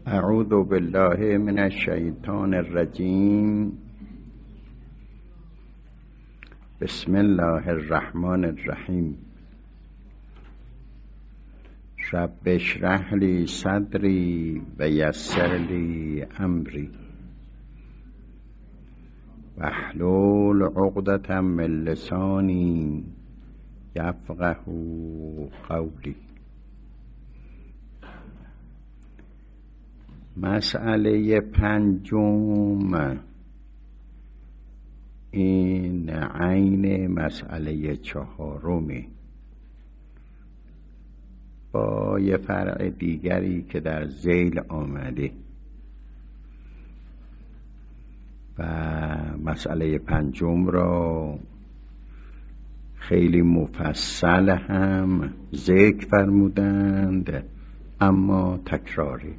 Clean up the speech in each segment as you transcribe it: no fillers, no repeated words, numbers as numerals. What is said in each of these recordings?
اعوذ بالله من الشیطان الرجیم. بسم الله الرحمن الرحیم. رب اشرح لی صدری و یسر لی امری واحلل عقدة من لسانی یفقهوا قولی. مسئله پنجم این عین مسئله چهارمی با یه فرع دیگری که در ذیل آمده و مسئله پنجم را خیلی مفصل هم ذکر فرمودند اما تکراری.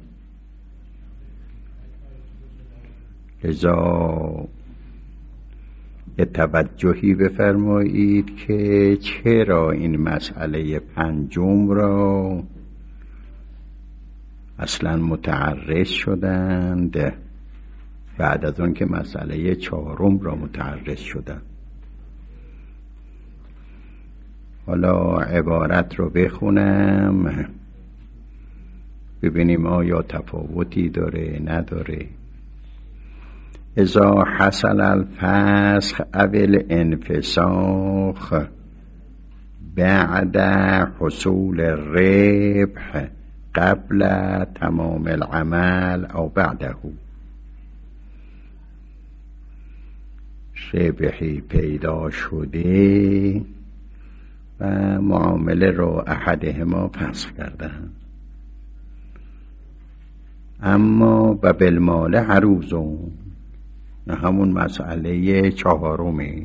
لذا یه توجهی بفرمایید که چرا این مسئله پنجم را اصلا متعرض شدند بعد از اون که مسئله چهارم را متعرض شدند. حالا عبارت رو بخونم ببینیم آیا تفاوتی داره نداره. اذا حصل الفسخ او الانفساخ بعد حصول الربح قبل تمام العمل او بعده، ربحی پیدا شده و معامله رو احدهما فسخ کردن اما و بالمال عروضون، همون مسئله چهارمی.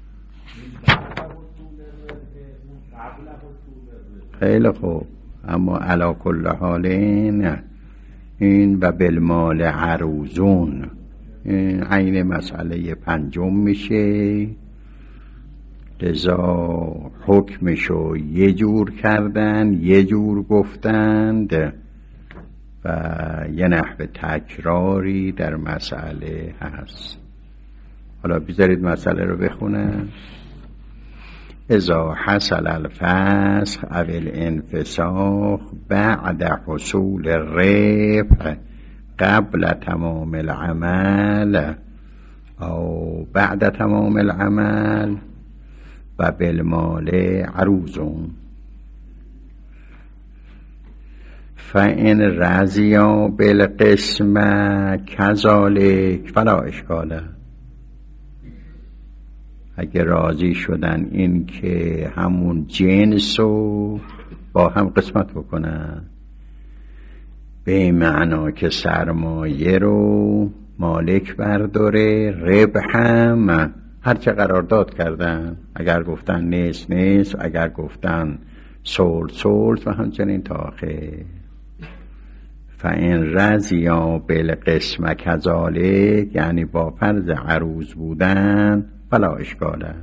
خیلی خوب، اما علی کل حال این و بالمال عروضون این عین مسئله پنجم میشه. لذا حکمشو یه جور کردن یه جور گفتند و یه نحو تکراری در مسئله هست. حالا بذارید مسئله رو بخونم. اذا حصل الفسخ او الانفساخ بعد حصول الربح قبل تمام العمل او بعد تمام العمل و بالمال عروضون فإن رضیا بالقسم کذالک فلا اشکاله. اگه راضی شدن این که همون جنس رو با هم قسمت بکنن به معنا که سرمایه رو مالک برداره، ربح هم هرچه قرارداد کردن، اگر گفتن نیست اگر گفتن سولد و همچنین تا آخر. فإن رضیا بالقسم کذالک یعنی با فرض عروض بودن فلا اشکاله.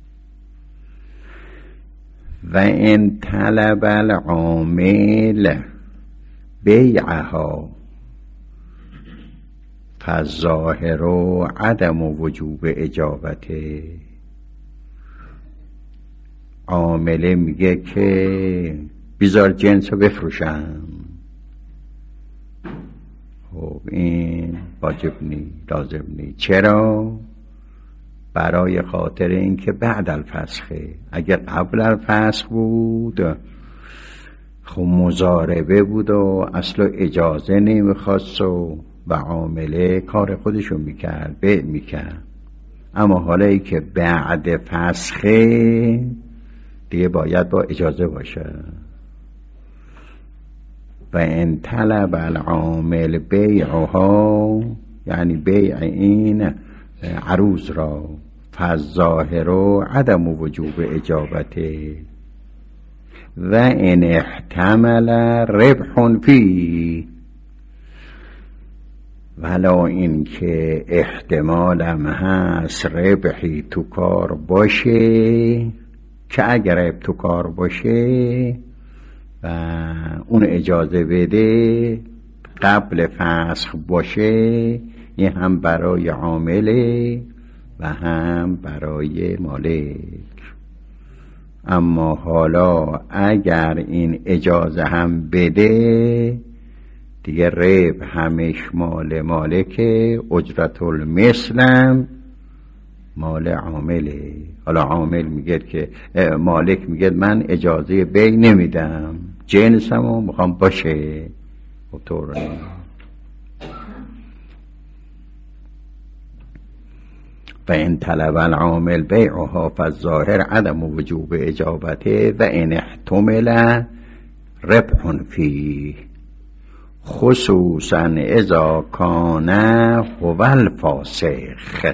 و ان طلب العامل بیعها فالظاهر عدم وجوب اجابته. عامله میگه که بیزار جنس رو بفروشم، خب این واجب نی لازم نی. چرا؟ برای خاطر اینکه بعد الفسخه. اگر قبل الفسخ بود خب مضاربه بود و اصلا اجازه نمیخواست و عامله کار خودشو میکرد بیع میکرد. اما حالا ای که بعد فسخه دیگه باید با اجازه باشه. و ان طلب العامل بیعها یعنی بیع این عروض را فالظاهر عدم وجوب اجابته و ان احتمل ربح فی ولا این که احتمالم هست ربحی تو کار باشه که اگر ربح تو کار باشه و اون اجازه بده قبل فسخ باشه این هم برای عامله و هم برای مالک. اما حالا اگر این اجازه هم بده دیگه ربح همش مال مالکه، اجرت المثلم مال عامله. حالا عامل میگه که مالک میگه من اجازه بی نمیدم، جنسمو میخوام باشه. طور و این طلب العامل بیعها فالظاهر عدم وجوب اجابته و این احتمل ربح فیه خصوصا اذا کان هو الفاسخ.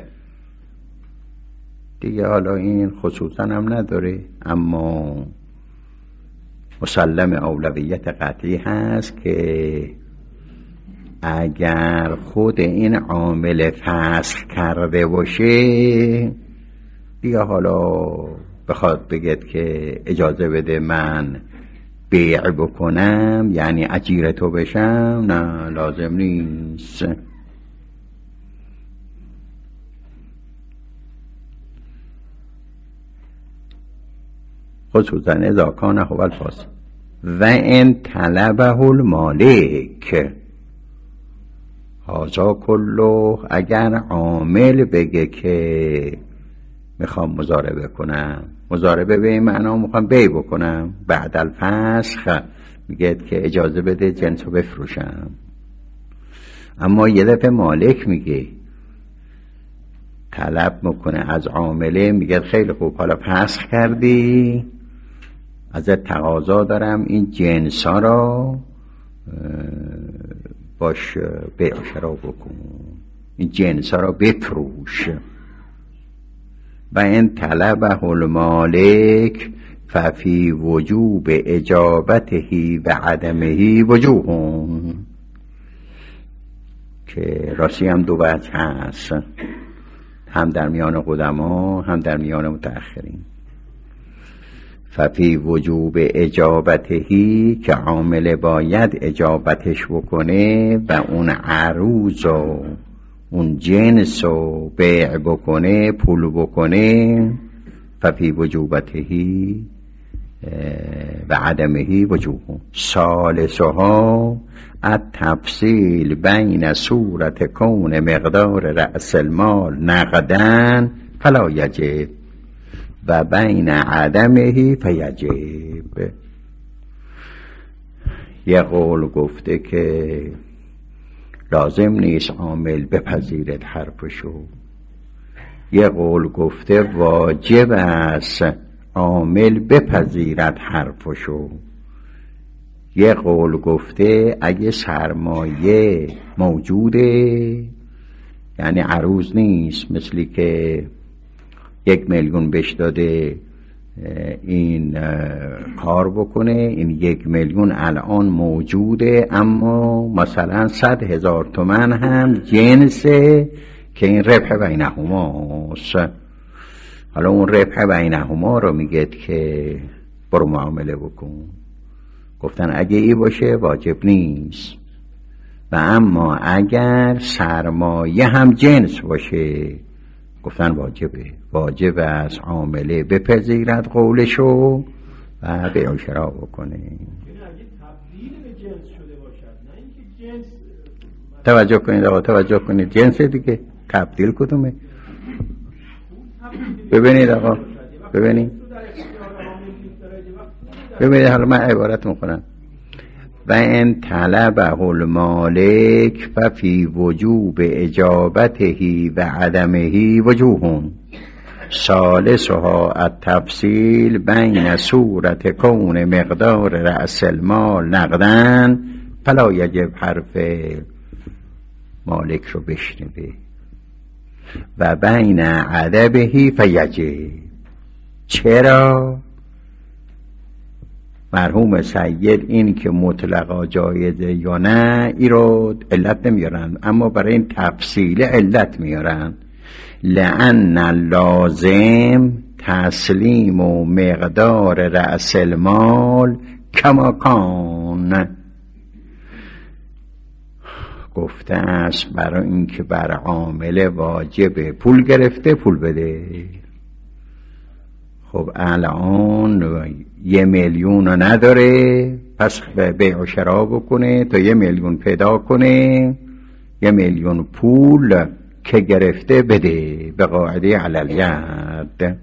دیگه حالا این خصوصا هم نداره، اما مسلم اولویت قطعی هست که اگر خود این عامل فسخ کرده باشه دیگه حالا بخواد بگید که اجازه بده من بیع بکنم یعنی اجیر تو بشم، نه لازم نیست. خصوصا اذا کان هو الفاسق و ان طلبه المالک هذا کله. اگر عامل بگه که میخوام مضاربه کنم، مضاربه به این معنا میخوام بی بکنم، بعد الفسخ میگه که اجازه بده جنسو بفروشم، اما یه دفعه مالک میگه طلب میکنه از عامله، میگه خیلی خوب حالا فسخ کردی، ازت تقاضا دارم این جنسا را باش بیع و شرا بکن، این جنسا را بفروش. و این طلبه المالک ففی وجوب اجابته و عدمه وجوه، که راستی هم دو وجه هست، هم در میان قدما هم در میان متأخرین. ففی وجوب اجابتهی که عامل باید اجابتش بکنه و اون عروض و اون جنس رو بیع بکنه، پول بکنه. ففی وجوبتهی و عدمهی وجوه ثالثها التفصیل بین صورت کون مقدار رأس المال نقدن فلا یجب و بین عدمهی فیجب. یه قول گفته که لازم نیست عامل بپذیرد حرفشو، یه قول گفته واجب است عامل بپذیرد حرفشو، یه قول گفته اگه سرمایه موجوده یعنی عروض نیست، مثلی که 1,000,000 بهش داده این کار بکنه، این 1,000,000 الان موجوده اما مثلا 100,000 تومان هم جنسه که این ربح بینهماست. حالا اون ربح بینهما رو میگه که برو معامله بکن. گفتن اگه ای باشه واجب نیست، و اما اگر سرمایه هم جنس باشه گفتن واجب از عامله بپذیرد قولشو و بیع و شرا بکنه. توجه کنید آقا، توجه کنید، جنس دیگه تبدیل کدومه؟ ببینید آقا، ببینید حالا من عبارت میکنم. و ان طلبه المالک ففی وجوب اجابته و عدمه وجوه ثالثها التفصیل بین صورت کون مقدار رأس المال نقدن فلا یجب حرف مالک رو بشنوه و بین عدمه فیجب. چرا؟ مرحوم سید این که مطلقا جایزه یا نه ای رو علت نمیارن، اما برای این تفصیل علت میارن. لأن لازم تسلیم و مقدار رأس المال کما کان. گفته است برای اینکه بر عامل واجب پول گرفته پول بده. خب الان 1,000,000 نداره، پس بیع و شرا بکنه تا 1,000,000 پیدا کنه، 1,000,000 پول که گرفته بده به قاعده علالید.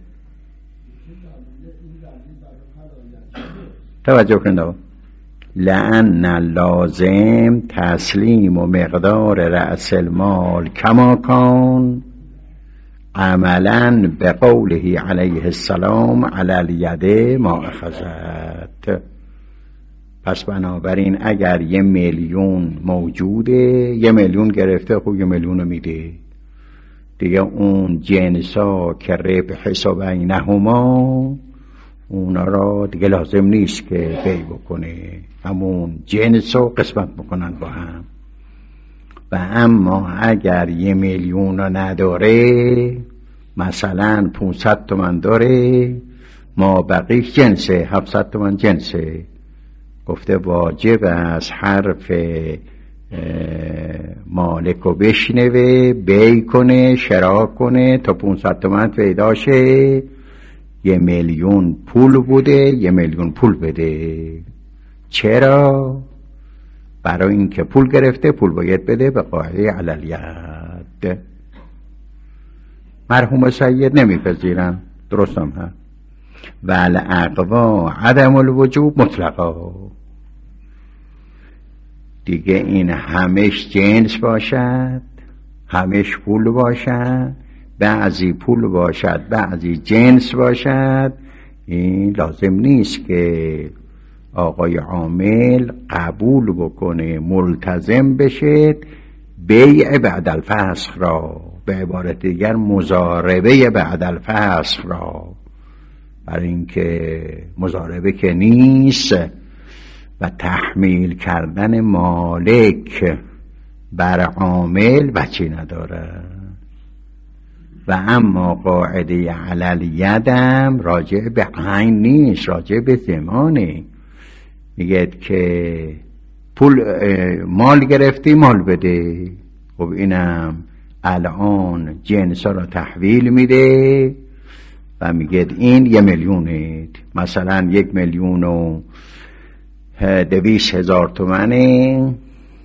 توجه کنید، لأن لازم تسلیم و مقدار رأس المال کما کان عملا به قوله علیه السلام علی الید ما اخذت. پس بنابراین اگر 1,000,000 موجوده، 1,000,000 گرفته، خب 1,000,000 رو میده دیگه. اون جنسا که ربح حساب بینهما اونا را دیگه لازم نیست که بی بکنه، همون جنس رو قسمت بکنن با هم. و اما اگر 1,000,000 نداره، مثلا 500 تومن داره، ما بقیش جنسه 700 تومن جنسه، گفته واجب از حرف مالک رو بشنوه، بی کنه، شرا کنه تا 500 تومن پیدا شه، 1,000,000 پول بوده، 1,000,000 پول بده. چرا؟ برای اینکه پول گرفته پول باید بده به قاعده علالید. مرحوم سید نمیپذیرن، درست هم هست. والاقوا عدم الوجوب مطلقا، دیگه این همش جنس باشد، همش پول باشد، بعضی پول باشد بعضی جنس باشد، این لازم نیست که آقای عامل قبول بکنه، ملتزم بشه بیع بعد الفسخ را، به عبارت دیگر مضاربه بعد الفسخ را، برای اینکه مضاربه که نیست و تحمیل کردن مالک بر عامل بچه نداره. و اما قاعده علالید راجع به عین نیست، راجع به زمانه. میگه که پول مال گرفتی مال بده، خب اینم الان جنسا را تحویل میده و میگه این 1,000,000، مثلا 1,200,000 تومنه،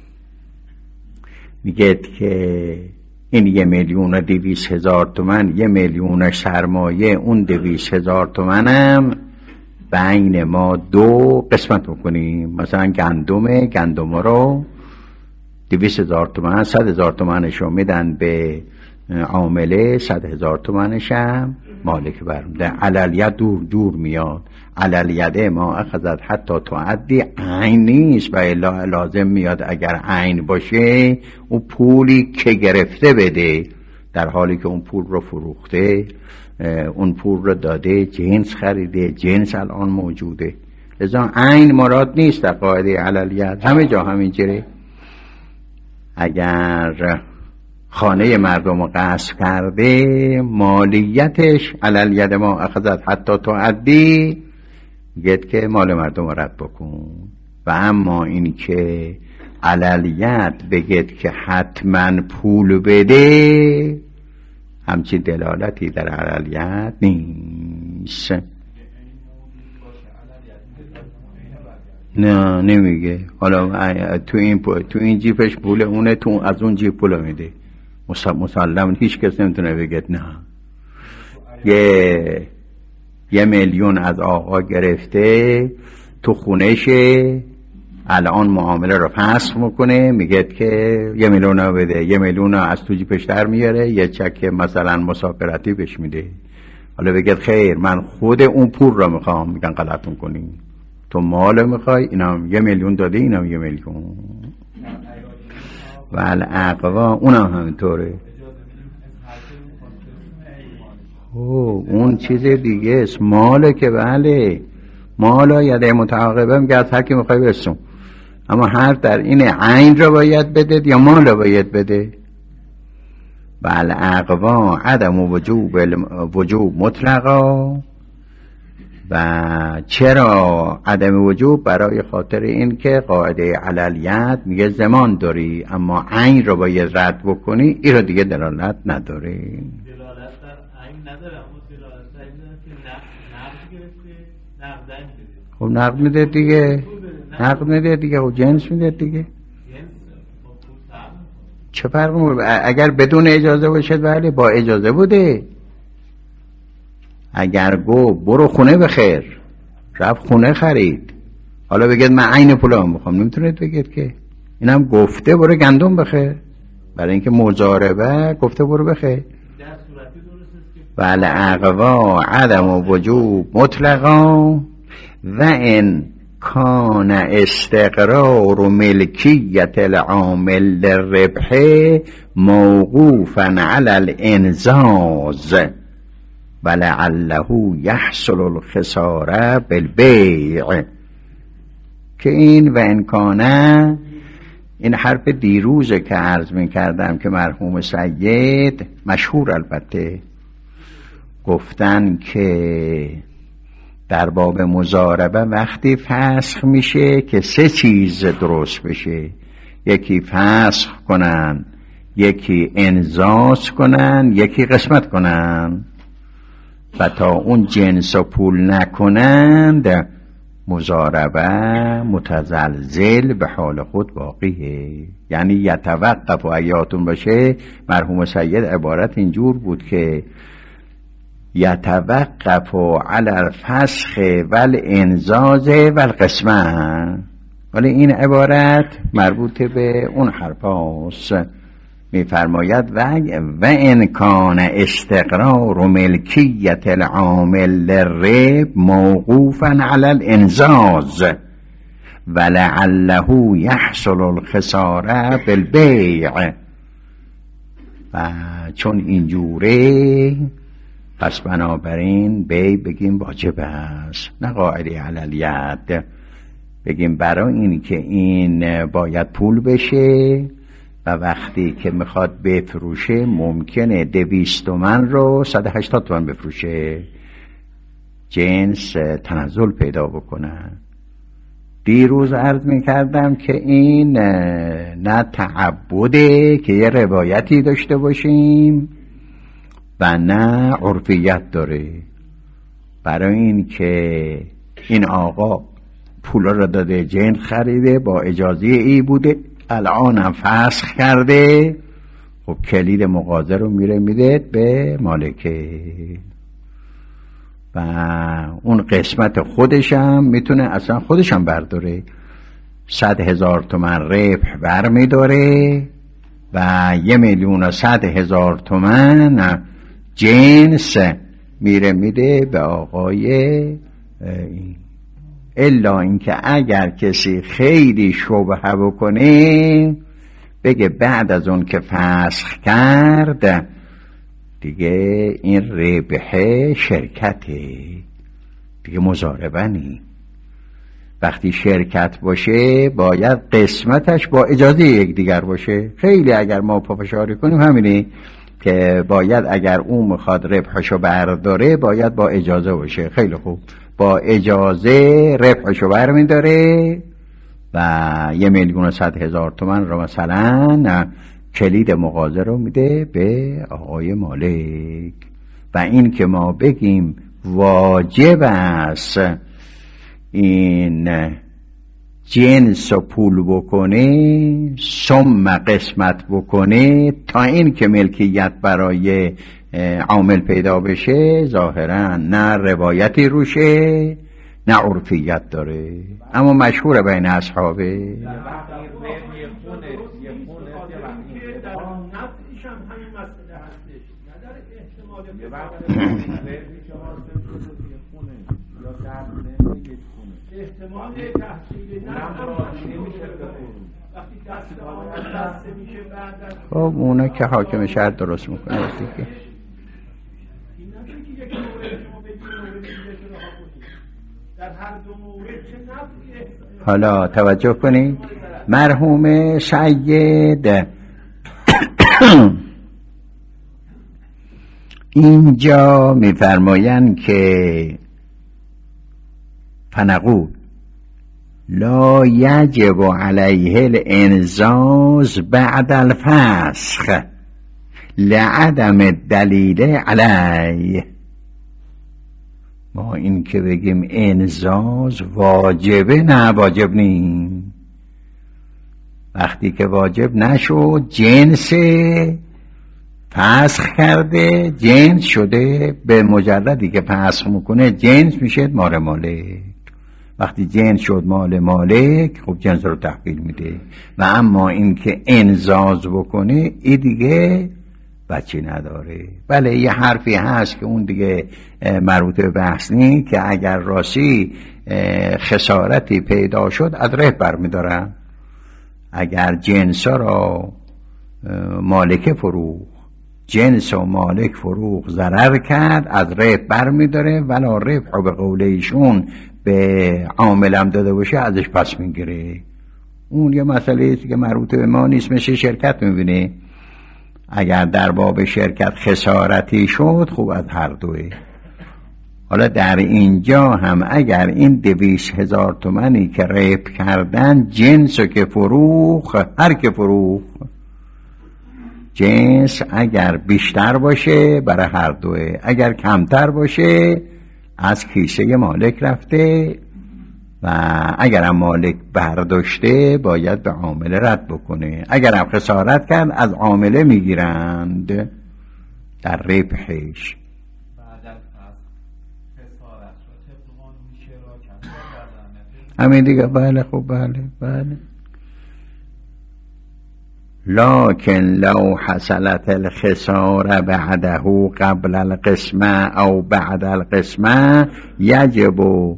میگه که این 1,200,000 تومن، 1,000,000 سرمایه، اون 200,000 تومنم بین ما 2 قسمت بکنیم. مثلا گندم رو 200,000 تومن، 100,000 تومنشو میدن به عامله، 100,000 تومنشم مالک برمیده. علالید دور میاد، علالید ما اخذت حتی تعدی عین نیست و الا لازم میاد اگر عین باشه اون پولی که گرفته بده، در حالی که اون پول رو فروخته، اون پول رو داده، جنس خریده، جنس الان موجوده. لذا عین مراد نیست در قاعده علالید، همه جا همینجوره. اگر خانه مردم رو غصب کرده، مالیتش علالید ما اخذت حتی تعدی، گید که مال مردم رو رد بکن. و اما این که علالید بگید که حتما پول بده، همچی دلالتی در علالید نیست. نه نمیگه. حالا تو این جیبش پول اونه، تو از اون جیب پول میده، مسلم هیچ کس نمیتونه بگه نه. 1,000,000 از آقا گرفته تو خونهشه، الان معامله رو فسخ میکنه، میگه که 1,000,000 بده، 1,000,000 از تو جیبش در میاره، یه چک مثلا مسافرتی بهش میده. حالا بگه خیر من خود اون پول رو میخوام، میگن غلط میکنی، تو مال میخوای، اینم 1,000,000 داده، اینم 1,000,000. و الاقوا اونم همینطوره. اون چیز دیگه است، ماله که بله، مالا یده متعاقبه میگه از هر کی میخوای برسون، اما هر در این عین رو باید بده یا مال رو باید بده. بل اقوا عدم وجوب مطلقا و چرا عدم وجوب؟ برای خاطر این که قاعده عللیت میگه زمان داری اما عین رو باید رد بکنی، این رو دیگه دلالت نداره. دلالت در عین نداره، اما دلالت در این که نقد گرفته، نقدن میده. خب نقد میده دیگه، نقد میده دیگه، خب جنس میده دیگه. چه فرق؟ اگر بدون اجازه باشه بله، با اجازه بوده. اگر گو برو خونه بخیر، رفت خونه خرید، حالا بگید من عین پولام میخوام، نمیتونید بگید که. اینم گفته برو گندم بخیر، برای اینکه مضاربه گفته برو بخیر. والاقوا عدم وجوب مطلقا و ان کان استقرار ملکیت العامل للربح موقوفا علی الانزاز ولعله یحصل الخساره بالبیع. که این و ان کان، این حرف دیروزه که عرض می کردم که مرحوم سید مشهور البته گفتن که در باب مضاربه وقتی فسخ میشه که سه چیز درست بشه، یکی فسخ کنن، یکی انزاز کنن، یکی قسمت کنن. و تا اون جنس و پول نکنند مضاربه متزلزل به حال خود باقیه. یعنی یتوقف و ایاتون باشه، مرحوم سید عبارت اینجور بود که یتوقف علی الفسخ والانزاز والقسمه، ولی این عبارت مربوط به اون حرف هاست. میفرماید و ان کان استقرار ملکیت العامل للربح موقوفا علی الانزاز ولعله یحصل الخساره بالبیع. و چون اینجوره پس بنابراین بی بگیم واجب است، نه قاعده عللیت. بگیم برای این که این باید پول بشه و وقتی که میخواد بفروشه ممکنه 200 تومن رو 180 تومن بفروشه، جنس تنزل پیدا بکنن. دیروز عرض میکردم که این نه تعبده که یه روایتی داشته باشیم و نه عرفیت داره. برای این که این آقا پولا رو داده، جنس خریده، با اجازه ای بوده، الان هم فسخ کرده، خب کلید مغازه رو میده به مالکه و اون قسمت خودشم میتونه اصلا خودشم برداره. 100,000 تومن ربح برمیداره و 1,100,000 تومن جنس میده به آقای الا اینکه اگر کسی خیلی شبهه بکنه بگه بعد از اون که فسخ کرد دیگه این ربح شرکته، دیگه مضاربه نی. وقتی شرکت باشه باید قسمتش با اجازه یکدیگر باشه. خیلی اگر ما پافشاری کنیم همینه که باید اگر اون میخواد ربحشو برداره باید با اجازه باشه. خیلی خوب، با اجازه ربحشو برمیداره و 1,100,000 تومن رو مثلا کلید مغازه رو میده به آقای مالک. و این که ما بگیم واجب است این جنس و پول بکنه ثم قسمت بکنه تا این که ملکیت برای عامل پیدا بشه، ظاهرا نه روایتی روشه نه عرفیت داره، اما مشهور بین اصحابه. خب اونا که حاکم شهر درست میکنه دیگه. حالا توجه کنید، مرحوم سید اینجا میفرمایند که فنقول لا یجب علیه الانزاز بعد الفسخ لعدم الدلیل علیه. ما این که بگیم انزاز واجبه، نه واجب نیم. وقتی که واجب نشد، جنس فسخ کرده، جنس شده، به مجردی که فسخ میکنه جنس میشه مال مالک. وقتی جنس شد مال مالک، خب جنس رو تحویل میده. و اما این که انزاز بکنه، این دیگه بچه نداره. بله یه حرفی هست که اون دیگه مربوط به بحث نی، که اگر راستی خسارتی پیدا شد از ربح برمیدارن. اگر جنس را مالک فروخ، جنس و مالک فروخ ضرر کرد، از ربح برمیداره، ولا ربح به قول ایشون به عاملم داده باشه ازش پس میگیره. اون یه مسئله است که مربوط به ما نیست، مثل شرکت میبینی اگر در باب شرکت خسارتی شد، خوب از هر دوه. حالا در اینجا هم اگر این 200,000 تومانی که ربح کردن، جنس که فروخ، هر که فروخ جنس اگر بیشتر باشه برای هر دوه، اگر کمتر باشه از کیسه مالک رفته، و اگر هم مالک برداشته باید به عامله رد بکنه. اگر هم خسارت کرد از عامله میگیرند در ربحش. همین دیگه. بله خب بله. لكن لو حصلت الخسارة بعده قبل القسمة او بعد القسمة يجب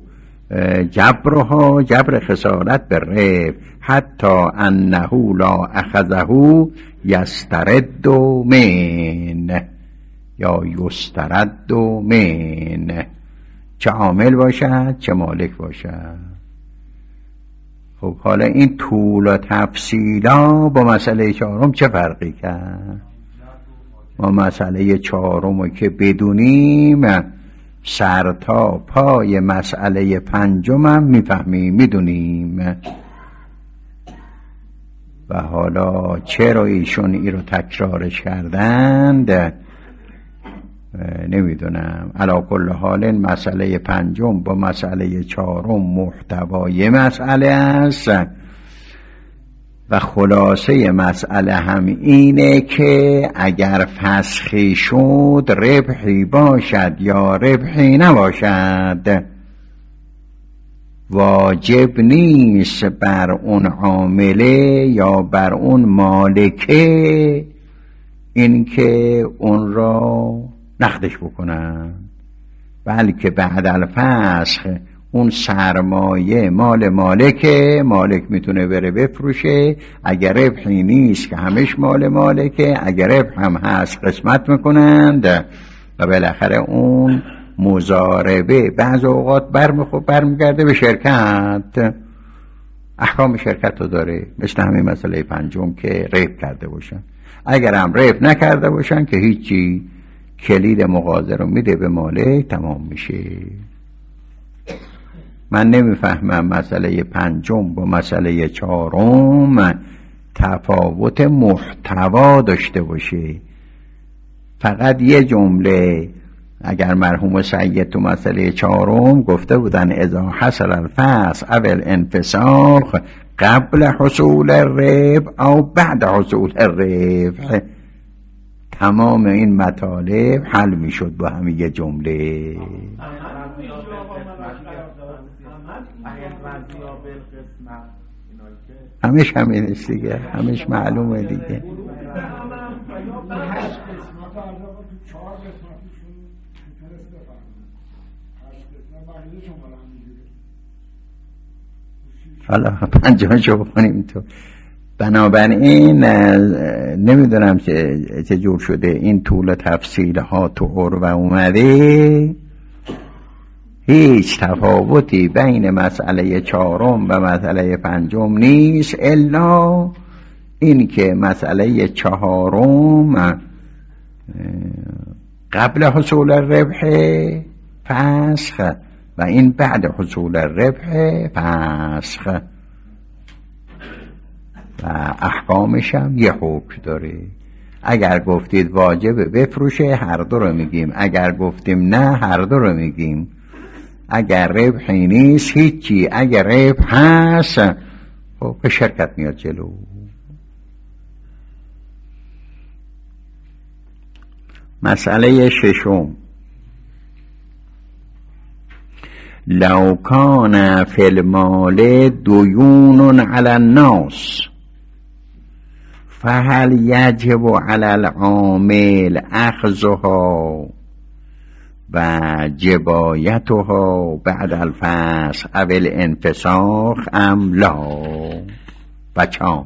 جبرها، جبر خسارت بالربح، حتى انه لا اخذه يسترد من، یا یسترد من، چه عامل باشد چه مالک باشد. خب حالا این طول و تفصیلا با مسئله چهارم چه فرقی کرد؟ ما مسئله چهارم رو که بدونیم، سر تا پای مسئله پنجم هم میفهمیم، میدونیم. و حالا چرا ایشون این رو تکرارش کردند نمیدونم. علی کل حال مسئله پنجم با مسئله چهارم محتوای مسئله است، و خلاصه مسئله هم اینه که اگر فسخی شد، ربحی باشد یا ربحی نباشد، واجب نیست بر اون عامله یا بر اون مالکه این که اون را نقدش بکنن، بلکه بعد الفسخ اون سرمایه مال مالکه، مالک میتونه بره بفروشه. اگر ربحی نیست که همش مال مالکه، اگر ربح هم هست قسمت میکنند، و بالاخره اون مضاربه بعض اوقات برمیگرده به شرکت، احکام شرکت رو داره، مثل همین مسئله پنجم که ربح کرده باشن. اگر هم ربح نکرده باشن که هیچی، کلید مغازه رو میده به مالک، تمام میشه. من نمیفهمم مسئله پنجم با مسئله چهارم تفاوت محتوا داشته باشه. فقط یه جمله، اگر مرحوم سید تو مسئله چهارم گفته بودن اذا حصل الفسخ او الانفساخ قبل حصول الربح او بعد حصول الربح، تمام این مطالب حل میشد با همین یه جمله. همش همینش دیگه، همش معلومه دیگه. حالا 50 بکنیم تو. بنابراین نمیدونم چه جور شده این طول تفصیل ها تو عربه اومده، هیچ تفاوتی بین مسئله چهارم و مسئله پنجم نیست، الا این که مسئله چهارم قبل حصول الربح فسخ، و این بعد حصول ربح فسخ و احکامش هم یه حکم داره. اگر گفتید واجبه بفروشه هر دو رو میگیم، اگر گفتیم نه هر دو رو میگیم. اگر ربحی نیست هیچی، اگر ربح هست خب به شرکت میاد جلو. مسئله ششم، لو کان فی المال دیون علی الناس فهل یجب علی العامل اخذها و جبایتها بعد الفسخ او الانفساخ ام لا؟ بچام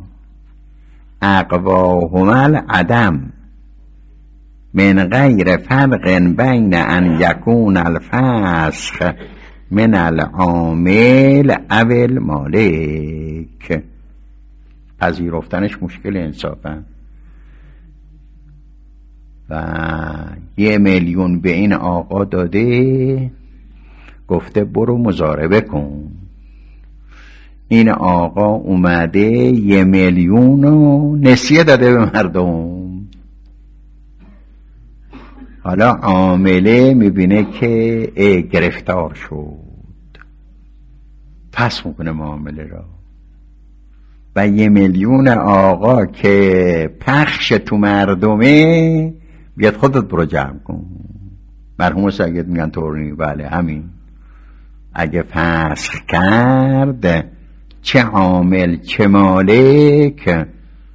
اقواهما العدم من غیر فرق بین ان یکون الفسخ من العامل او المالک. پذیرفتنش مشکل انصافا. و 1 میلیون به این آقا داده، گفته برو مضاربه کن. این آقا اومده 1 میلیون رو نسیه داده به مردم. حالا عامله میبینه که گرفتار شد، پس میکنه معامله را. و 1 میلیون آقا که پخش تو مردمه بیاد خودت برو جمع کن. مرحوم سید میگن طوری بله همین. اگه فسخ کرد چه عامل چه مالک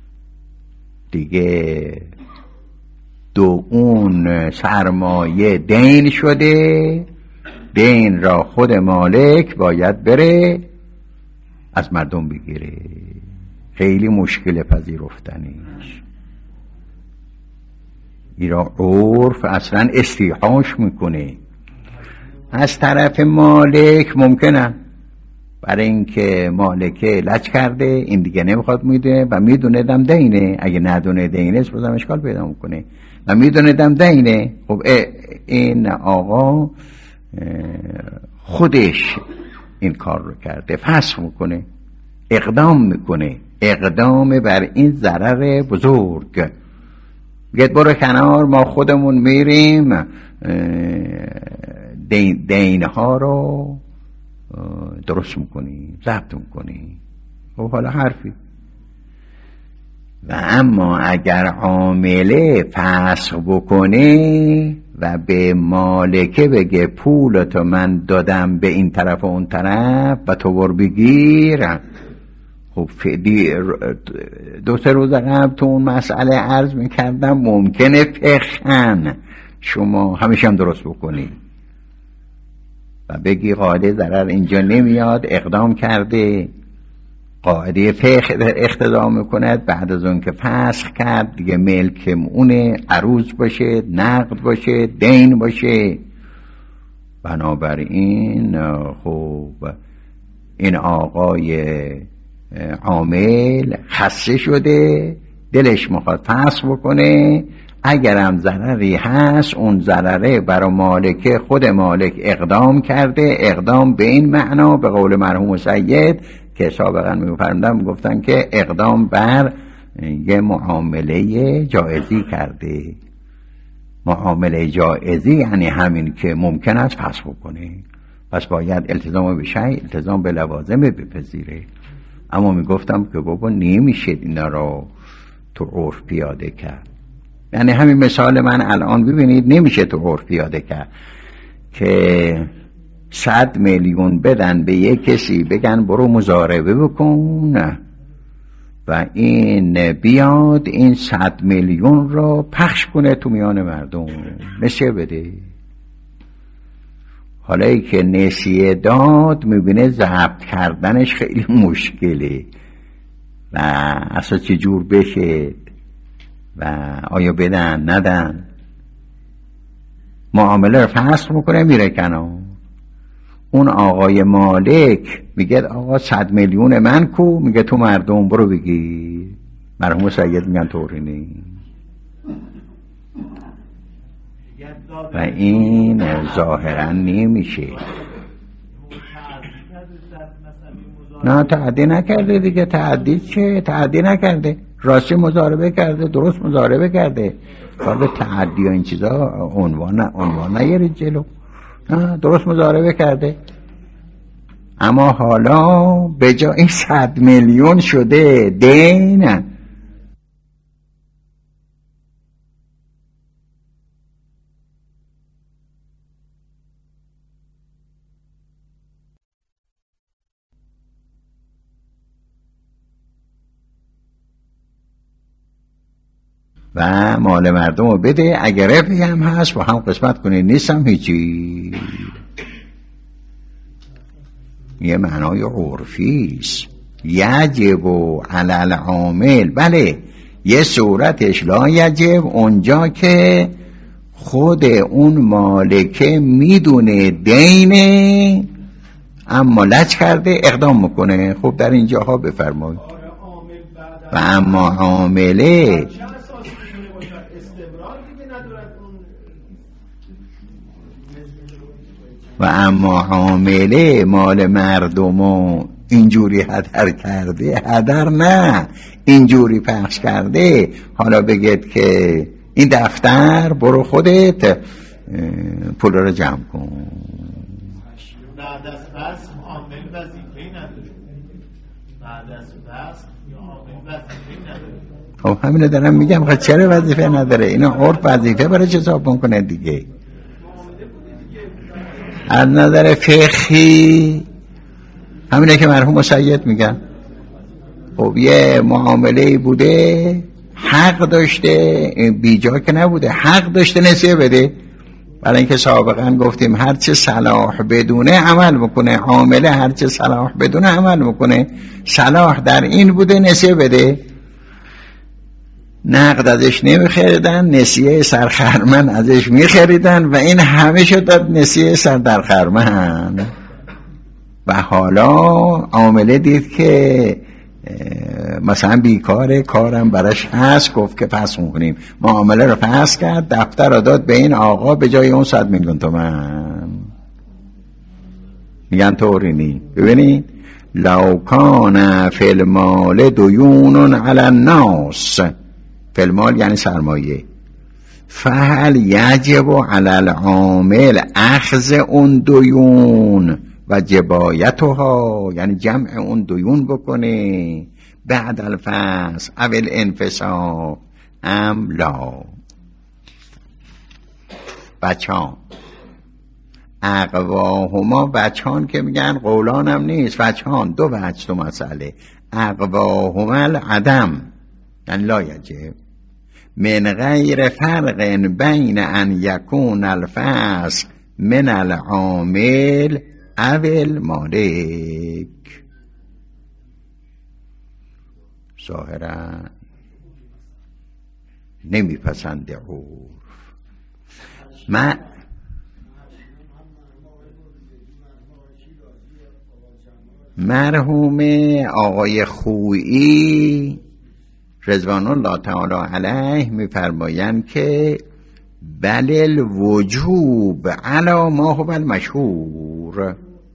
دیگه دو اون سرمایه دین شده، دین را خود مالک باید بره از مردم بگیره. خیلی مشکل پذیرفتنیش. ایرا عرف اصلا استیحاش میکنه. از طرف مالک ممکنه برای اینکه مالکه لج کرده این دیگه نمیخواد میده و میدونه دم دینه، اگه ندونه دینه بازم اشکال پیدا میکنه و میدونه دم دینه. خب این آقا خودش این کار رو کرده، فسخ میکنه، اقدام میکنه، اقدام بر این ضرر بزرگ. بگید برو کنار، ما خودمون میریم دینها رو درست میکنیم، ضبط میکنیم. خب حالا حرفی. و اما اگر عامله فسخ بکنه و به مالکه بگه پولتو من دادم به این طرف و اون طرف و تو بر بگیر، خب 2-3 روز قبل تو اون مسئله عرض میکردم ممکنه فقهن شما همیشه هم درست بکنی و بگی قاعده ضرر اینجا نمیاد، اقدام کرده، قاعده فقه اقتضا میکند بعد از اون که فسخ کرد دیگه ملک اونه، عروض باشه، نقد باشه، دین باشه. بنابراین خب این آقای عامل خسته شده، دلش میخواد فسخ بکنه. اگرم ضرری هست اون ضرره برای مالک، خود مالک اقدام کرده، اقدام به این معنا به قول مرحوم سید که سابقا میفرمودن گفتن که اقدام بر یه معامله جائزی کرده. معامله جائزی یعنی همین که ممکن است فسخ بکنه، پس باید التزام به شیء، التزام به لوازم بپذیره. اما میگفتم که بابا نمیشه اینا رو تو عرف پیاده کرد. یعنی همین مثال من الان ببینید نمیشه تو عرف پیاده کرد که 100 میلیون بدن به یک کسی بگن برو مضاربه بکن و این بیاد این 100 میلیون رو پخش کنه تو میان مردم، نسیه بده. حالا ای که نسیه داد میبینه ضبط کردنش خیلی مشکله و اصلا چه جور بشه و آیا بدن ندن. معامله رو فسخ میکنه میره کنار. اون آقای مالک میگه آقا 100 میلیون من کو؟ میگه تو مردم برو بگیر. مرحوم سید میگن طوری نیست و این ظاهرا نمیشه. نه تعدی نکرده دیگه. تعدی چه؟ تعدی نکرده، راستی مضاربه کرده، درست مضاربه کرده. کار تعدی و این چیزا عنوان نگیرید جلو. درست مضاربه کرده. اما حالا به جای این 100 میلیون شده دین. و مال مردم رو بده، اگر رفعی هم هست با هم قسمت کنید، نیستم هیچی. یه معنای عرفیست. یجب علی العامل، بله یه صورتش لا یجب، اونجا که خود اون مالکه میدونه دینه اما لج کرده اقدام میکنه. خب در اینجاها بفرمایید. و اما عامله مال مردمو اینجوری هدر کرده، هدر نه اینجوری پخش کرده، حالا بگید که این دفتر برو خودت پول رو جمع کن. بعد از فصل عامل وظیفه‌ای نداره. بعد از فصل عامل وظیفه‌ای نداره. خب همینو دارم میگم. خب چرا وظیفه نداره؟ اینا عرف وظیفه برای چه حساب کنه دیگه. از نظر فقهی همینه که مرحوم سید میگن. خب یه معامله بوده، حق داشته، بیجا که نبوده، حق داشته نسیه بده. برای اینکه سابقا گفتیم هرچه صلاح بدونه عمل میکنه، عامله هرچه صلاح بدونه عمل میکنه. صلاح در این بوده نسیه بده، نقد ازش نمیخریدن، نسیه سرخرمن ازش میخریدن و این همه شد داد نسیه سر در خرمن. و حالا عامله دید که مثلا بیکاره، کارم براش هست، گفت که پس میکنیم. معامله رو پس کرد، دفتر رو داد به این آقا به جای اون 100 میلیون تومان. میگن طورینی. ببینید لو کان فی المال دیون علی الناس، فی المال یعنی سرمایه، فهل یجب علی العامل اخذ اون دیون و جبایتها، یعنی جمع اون دیون بکنه بعد الفصل او الانفصال ام لا. بچان اقواهما، بچان که میگن قولان هم نیست، بچان دو وجه تو مسئله. اقواهما العدم یعنی لا یجب من غیر فرق بین ان یکون الفصل من العامل او المالک. ظاهرا نمیپسنده عرف. مرحوم آقای خویی رضوان الله تعالی علیه میفرمایند که بل الوجوب علی ما هو المشهور،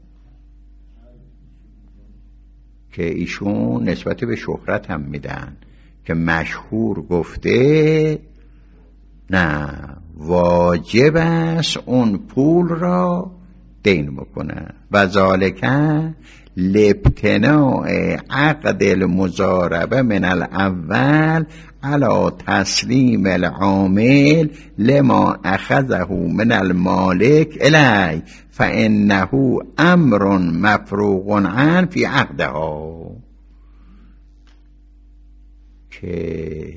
که ایشون نسبت به شهرت هم میدن که مشهور گفته نه واجب است اون پول را دین بکنه. و ذالکه لابتناء عقد المضاربه من الاول علی تسلیم العامل لما اخذه من المالک الی فانه امر مفروغ عنه فی عقدها، که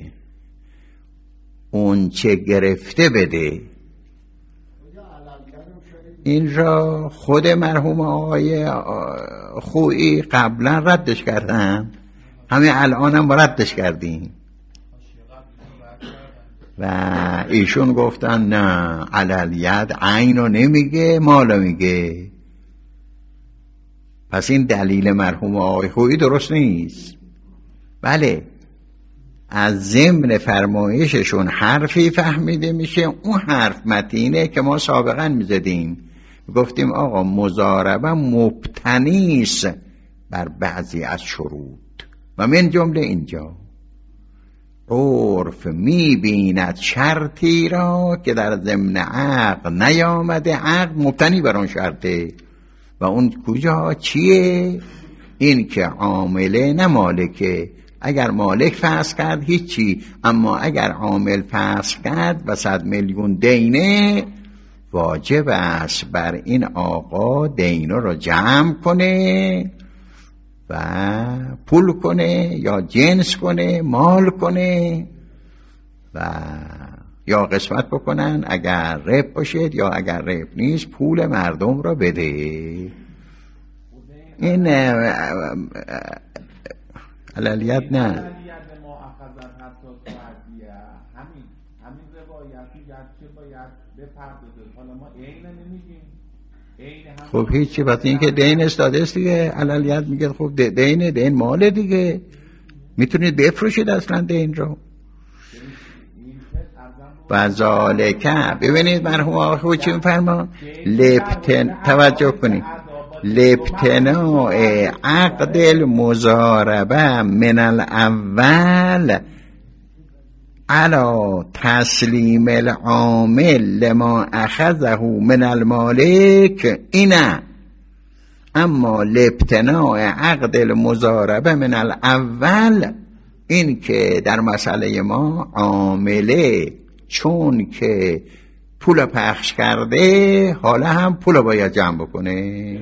اون چه گرفته بده. این را خود مرحوم آقای خویی قبلا ردش کردن، همین الان هم ردش کردیم و ایشون گفتن نه علالید عینو نمیگه مالو میگه. پس این دلیل مرحوم آقای خویی درست نیست. بله از ضمن فرمایششون حرفی فهمیده میشه، اون حرف متینه که ما سابقا میزدیم، گفتیم آقا مضاربه مبتنیست بر بعضی از شروط. و من جمله اینجا عرف می‌بیند شرطی را که در ضمن عقد نیامده، عقد مبتنی بر اون شرطه. و اون کجا چیه؟ این که عامله نه مالکه. اگر مالک فسخ کرد هیچی، اما اگر عامل فسخ کرد و 100 میلیون دینه، واجب است بر این آقا دینه رو جمع کنه و پول کنه یا جنس کنه، مال کنه و یا قسمت بکنن اگر رب باشد یا اگر رب نیست پول مردم رو بده. این علالیت نه. همین روایتی که باید بپردازه. حالا ما عین نمیگیم. خب هیچی، بس این که دین استاده است دیگه. علالیت میگه خب دین مال دیگه، میتونید بفروشید اصلا دین رو. و ذالکه، ببینید مرحوم آقا چی میفرمان؟ توجه کنید، لابتناء عقد المضاربه من الاول علی تسلیم العامل لما اخذه من المالک اینه. اما لابتناء عقد المضاربه من الاول، این که در مسئله ما عامله چون که پول پخش کرده حالا هم پول باید جمع بکنه.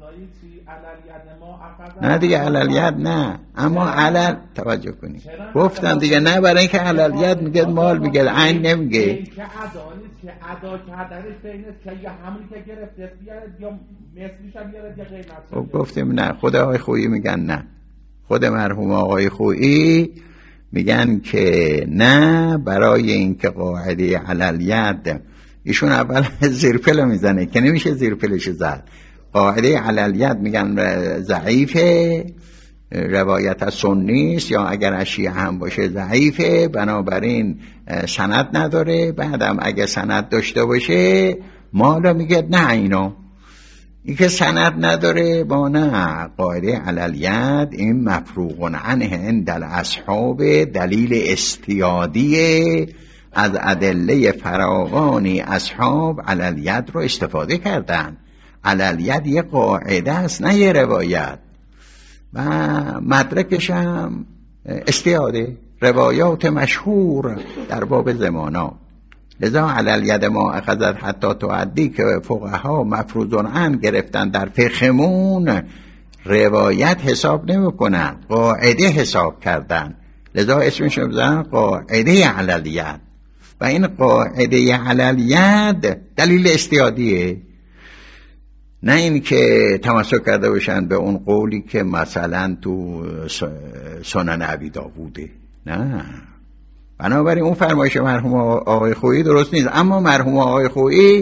نه دیگه علالیت نه، اما علل توجه کنید گفتن دیگه نه، برای اینکه علالیت میگه مال میگه عین نمیگه. این که ادا کردنش بینه که یا همونی که گرفته بیارد یا مثلیش هم بیارد یا قیمت. خب گفتیم نه، خود آقای خویی میگن نه، خود مرحوم آقای خویی میگن که نه، برای اینکه قاعده علالیت ایشون اول زیرپل میزنه که نمیشه زیرپلش زد. قاعده علالیت میگن ضعیفه، روایت از سنی است یا اگر از شیعه هم باشه ضعیفه، بنابراین سند نداره. بعدم اگه سند داشته باشه مالا میگه نه، این که سند نداره با نه. قاعده علالیت این مفروغ عنه عند الاصحاب، دلیل استیادیه از ادله فراوانی اصحاب علالیت رو استفاده کردن. علالیت یه قاعده است نه یه روایت، و مدرکش هم استیاده، روایات مشهور در باب زمانا. لذا علالیت ما اخذت حتی تعدی که فقها مفروض عن گرفتن در فقهمون، روایت حساب نمی کنن، قاعده حساب کردن. لذا اسمش رو بزنن قاعده علالیت. و این قاعده علالیت دلیل استیادیه، نه این که تمسک کرده باشن به اون قولی که مثلا تو سنن ابی داووده. نه، بنابراین اون فرمایش مرحوم آقای خویی درست نیست. اما مرحوم آقای خویی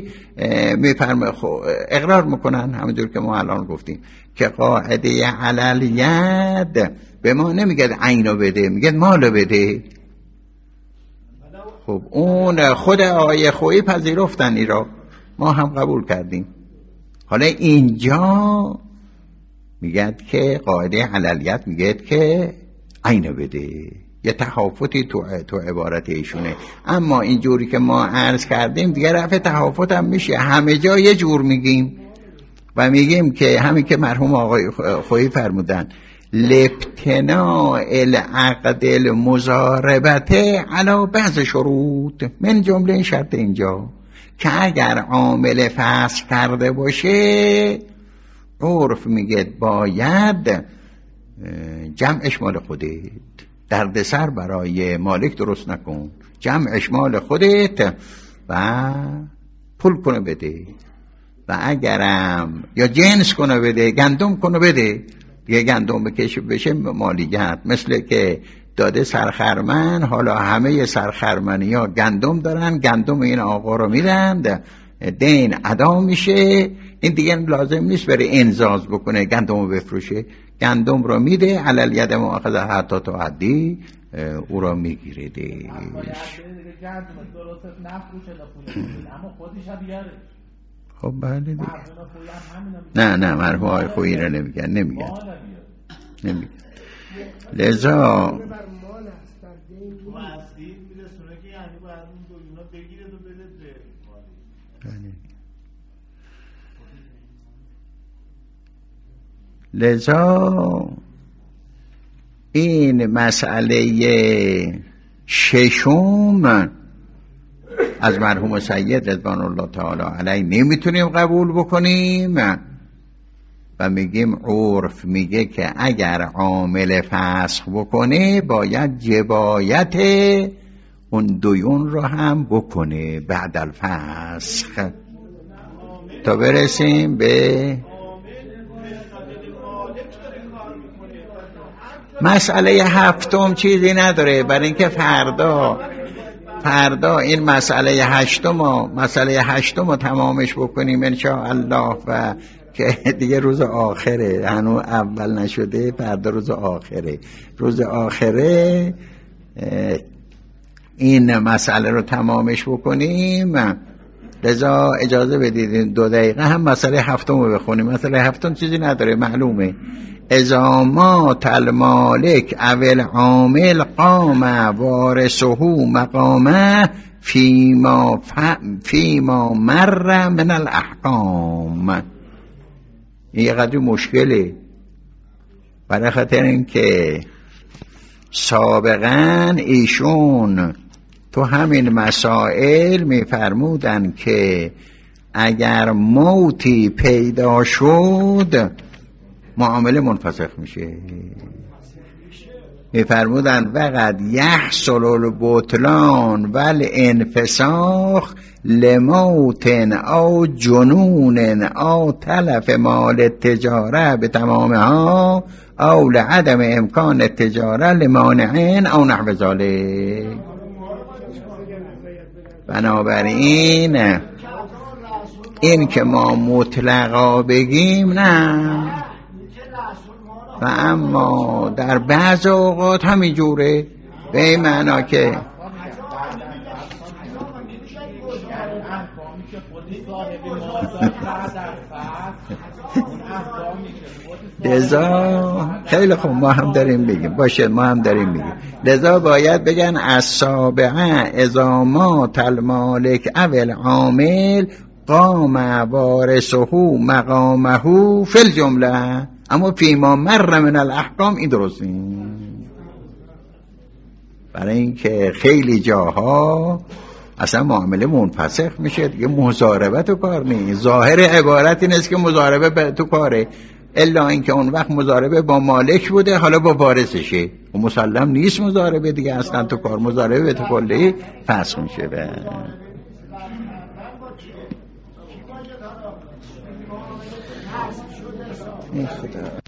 اقرار میکنن همونجور که ما الان گفتیم که قاعده علالیت به ما نمیگه عینو بده، میگه مالو بده. خب اون خود آقای خویی پذیرفتن، این را ما هم قبول کردیم. حالا اینجا میگه که قاعده علالیت میگه که عینو بده، یه تحافتی تو عبارت ایشونه. اما اینجوری که ما عرض کردیم دیگه رفع تحافت هم میشه، همه جا یه جور میگیم و میگیم که همین که مرحوم آقای خویی فرمودن لابتناء العقد المضاربه علی بعض شروط، من جمله این شرط اینجا که اگر عامل فسخ کرده باشه عرف میگه باید جمعش مال خودت، دردسر برای مالک درست نکن، جمعش مال خودت و پول کنه بده. و اگرم یا جنس کنه بده، گندم کنه بده، یه گندم بکشه بشه مالیت. مثل که داده سرخرمن، حالا همه سرخرمنی ها گندم دارن، گندم این آقا رو میدن، دین ادا میشه، این دیگه لازم نیست بره انزاز بکنه گندم رو بفروشه، گندم رو میده، علالیت مؤاخذه حتی تعدی او رو میگیره دیش. خب بله دیگه. نه مرحوم آقای خویی رو نمیگن. نمیگه. لذا تو اصلی میرسونه که یعنی باید اون دویونا بگیره و بده به مالی. لذا این مسئله ششم از مرحوم سید رضوان الله تعالی علیه نمیتونیم قبول بکنیم و میگیم عرف میگه که اگر عامل فسخ بکنه باید جبایت اون دیون رو هم بکنه بعد الفسخ تا برسیم به مسئله هفتم. چیزی نداره برای اینکه فردا این مسئله هشتم رو تمامش بکنیم انشاءالله و که دیگه روز آخره، هنوز اول نشده، فردا روز آخره این مسئله رو تمامش بکنیم. لذا اجازه بدید 2 دقیقه هم مسئله هفتم رو بخونیم. مسئله هفتم چیزی نداره، معلومه. اذا مات المالک او العامل قام وارثه مقامه فیما مر من الاحکام. این یه قدر مشکله، برای خاطر اینکه سابقا ایشون تو همین مسائل میفرمودن که اگر موتی پیدا شد معامله منفسخ میشه. میفرمودن وقد یحصل البطلان والانفساخ لموت او جنون او تلف مال التجاره به تمامها او لعدم امکان التجاره لمانعین او نحو ذلک. بنابراین این که ما مطلقا بگیم نه، و اما در بعض اوقات همین جوره، به این معنا که لذا خیلی خوب ما هم داریم بگیم، باشه ما هم داریم بگیم. لذا باید بگن السابعه اذا مات المالک او العامل قام وارثه مقامه فی الجمله، اما فیما مر من الاحکام این درست نیست. برای اینکه خیلی جاها اصلا معامله منفسخ میشه دیگه، مضاربه تو کار نیست. ظاهر عبارت این است که مضاربه تو کاره، الا اینکه اون وقت مضاربه با مالک بوده حالا با وارثشه و مسلم نیست مضاربه دیگه اصلا تو کار، مضاربه به تو کلی فسخ میشه. به